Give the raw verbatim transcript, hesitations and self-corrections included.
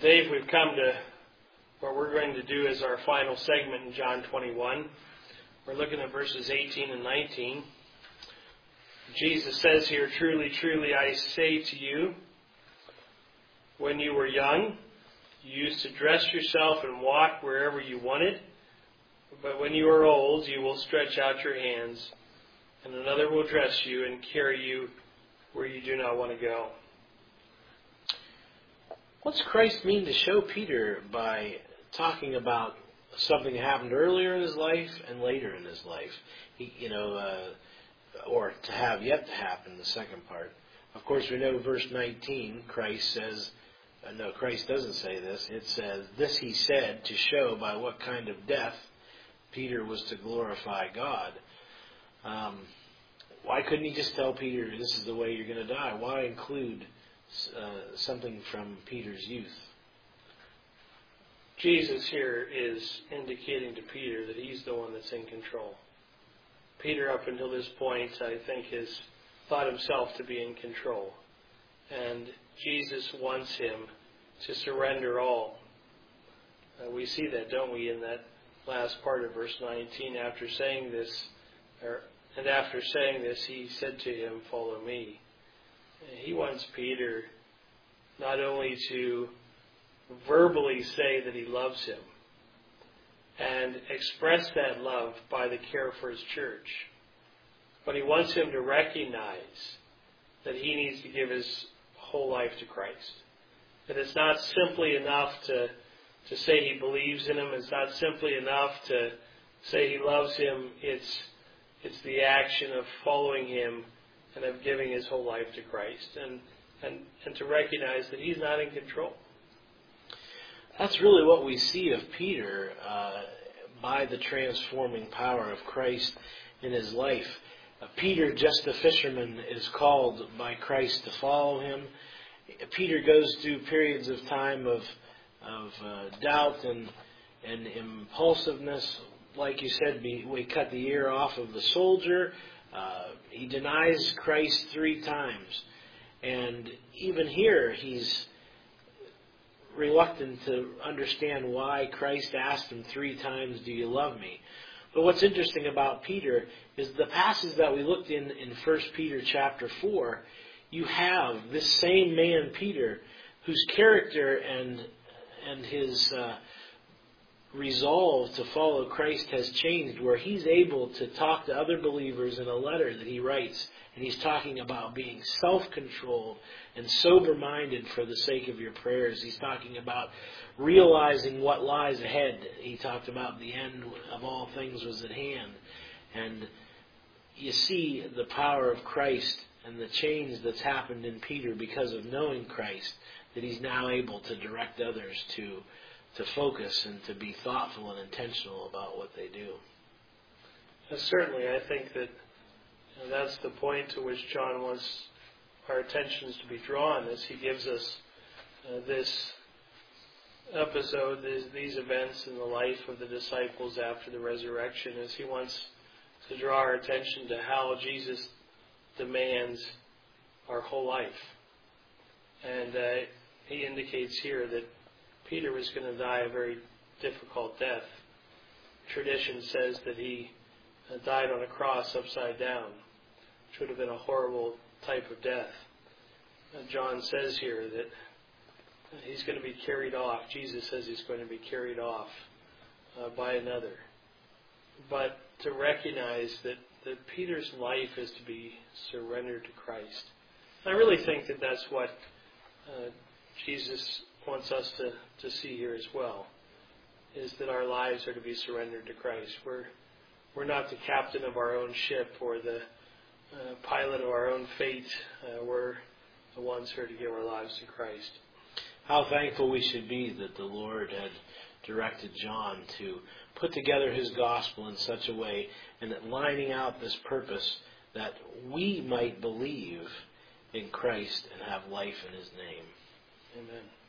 Dave, we've come to what we're going to do as our final segment in John twenty-one. We're looking at verses eighteen and nineteen. Jesus says here, "Truly, truly, I say to you, when you were young, you used to dress yourself and walk wherever you wanted. But when you are old, you will stretch out your hands, and another will dress you and carry you where you do not want to go." What's Christ mean to show Peter by talking about something that happened earlier in his life and later in his life? He, you know, uh, or to have yet to happen, the second part. Of course, we know verse nineteen, Christ says, uh, no, Christ doesn't say this. It says, "This he said to show by what kind of death Peter was to glorify God." Um, why couldn't he just tell Peter, this is the way you're going to die? Why include uh, something from Peter's youth? Jesus here is indicating to Peter that he's the one that's in control. Peter, up until this point, I think, has thought himself to be in control. And Jesus wants him to surrender all. Uh, we see that, don't we, in that last part of verse nineteen. After saying this, or, and after saying this, he said to him, "Follow me." And he wants Peter not only to verbally say that he loves him and express that love by the care for his church, but he wants him to recognize that he needs to give his whole life to Christ. That it's not simply enough to, to say he believes in him. It's not simply enough to say he loves him. It's, it's the action of following him and of giving his whole life to Christ. And, and, and to recognize that he's not in control. That's really what we see of Peter uh, by the transforming power of Christ in his life. Uh, Peter, just a fisherman, is called by Christ to follow him. Peter goes through periods of time of of uh, doubt and and impulsiveness. Like you said, we, we cut the ear off of the soldier. Uh, he denies Christ three times. And even here, he's reluctant to understand why Christ asked him three times, "Do you love me?" But what's interesting about Peter is the passage that we looked in in First Peter chapter four, you have this same man, Peter, whose character and and his uh, resolve to follow Christ has changed, where he's able to talk to other believers in a letter that he writes. And he's talking about being self-controlled and sober-minded for the sake of your prayers. He's talking about realizing what lies ahead. He talked about the end of all things was at hand. And you see the power of Christ and the change that's happened in Peter because of knowing Christ, that he's now able to direct others to, to focus and to be thoughtful and intentional about what they do. And certainly, I think that And that's the point to which John wants our attentions to be drawn, as he gives us uh, this episode, these, these events in the life of the disciples after the resurrection, as he wants to draw our attention to how Jesus demands our whole life. And uh, he indicates here that Peter was going to die a very difficult death. Tradition says that he uh, died on a cross upside down, which would have been a horrible type of death. Uh, John says here that he's going to be carried off. Jesus says he's going to be carried off uh, by another. But to recognize that, that Peter's life is to be surrendered to Christ. I really think that that's what uh, Jesus wants us to, to see here as well, is that our lives are to be surrendered to Christ. We're, we're not the captain of our own ship or the uh, pilot of our own fate. Uh, we're the ones who are to give our lives to Christ. How thankful we should be that the Lord had directed John to put together his gospel in such a way, and that lining out this purpose that we might believe in Christ and have life in his name. Amen.